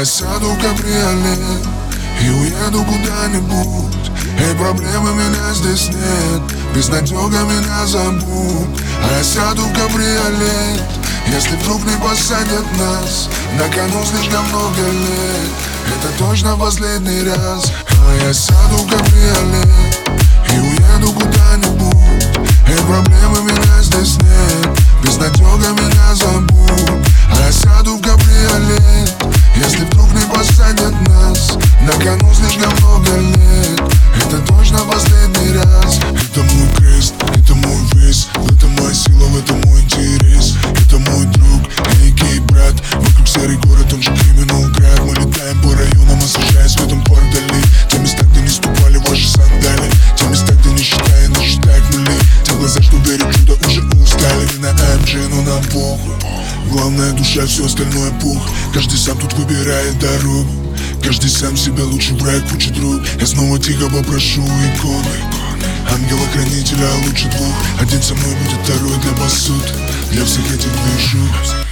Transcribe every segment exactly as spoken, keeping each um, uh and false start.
я сяду в кабриолет и уеду куда-нибудь. Эй, проблемы меня здесь нет, безнадега меня забудь. А я сяду в кабриолет, если вдруг не посадят нас. На кону слишком много лет, это точно последний раз. А я сяду в кабриолет и уеду куда-нибудь. Эй, проблемы меня здесь нет, безнадега меня забудь. А я сяду в кабриолет, если вдруг не посадят нас. На кону слишком много лет, это точно последний раз. Это мой крест, это мой вес, это моя сила, это мой интерес. Это мой друг, эй, брат. Вокруг серый город, он же криминал град. Мы летаем по районам, освещая светом пар вдали. Те места, где не ступали ваши сандали, те места, где не считая, но считают нули. Те глаза, что верят в чудо, уже устали. Не на эм джи, но на похуй. Главная душа, все остальное пух. Каждый сам тут выбирает дорогу, каждый сам себя лучший враг, куча друг. Я снова тихо попрошу иконы, ангела-хранителя лучше двух. Один со мной будет, второй для посуд, для всех этих движух.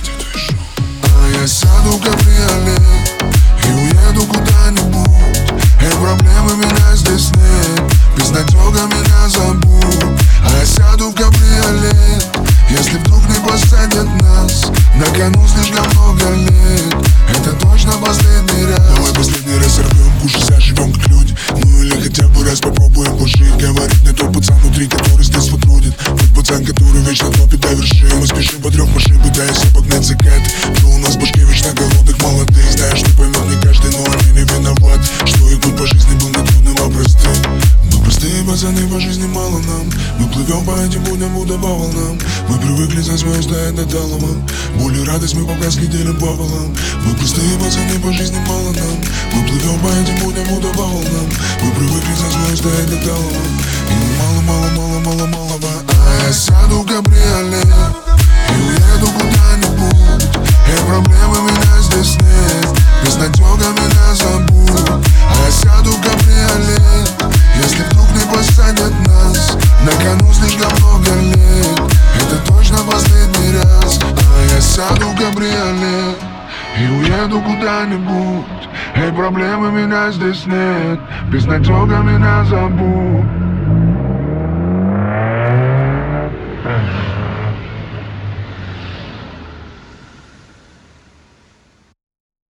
А я сяду в кабриолет и уеду куда-нибудь. Эй, проблемы меня здесь нет, безнадега меня забудь. А я сяду в кабриолет, если вдруг не посадят нас. На кону слишком много лет, это точно последний раз. Давай последний раз сорвем куш, заживем как люди. Ну или хотя бы раз попробуем пожить. Говорит не тот пацан внутри, который с детства трудит. Тот пацан, который вечно топит до вершин. Мы спешим по трех машин, пытаясь обогнать закат. Что у нас в башке вечно голодных молодых. Знаешь, что поймет не каждый, но они не виноват, что их путь по жизни был не трудным, а простым. Мы простые пацаны, по жизни мало нам. Мы плывем по этим будням, будто по волнам. Мы привыкли за звезды, это таломан. Боль и радость мы по-братски делим пополам. Мы простые пацаны, по жизни мало нам. Мы плывем по этим будням, будто по волнам. Мы привыкли за звезды, это таломан. И мало-мало-мало-мало-малого. А я сяду в кабриолет и уеду куда-нибудь. Эй, проблемы меня здесь нет, безнадега меня забудь. А я сяду в кабриолет, если вдруг не посадят нас. На кону слишком много лет, это точно последний раз. А я сяду в кабриолет и уеду куда-нибудь. Эй, проблемы меня здесь нет, безнадега меня забудь.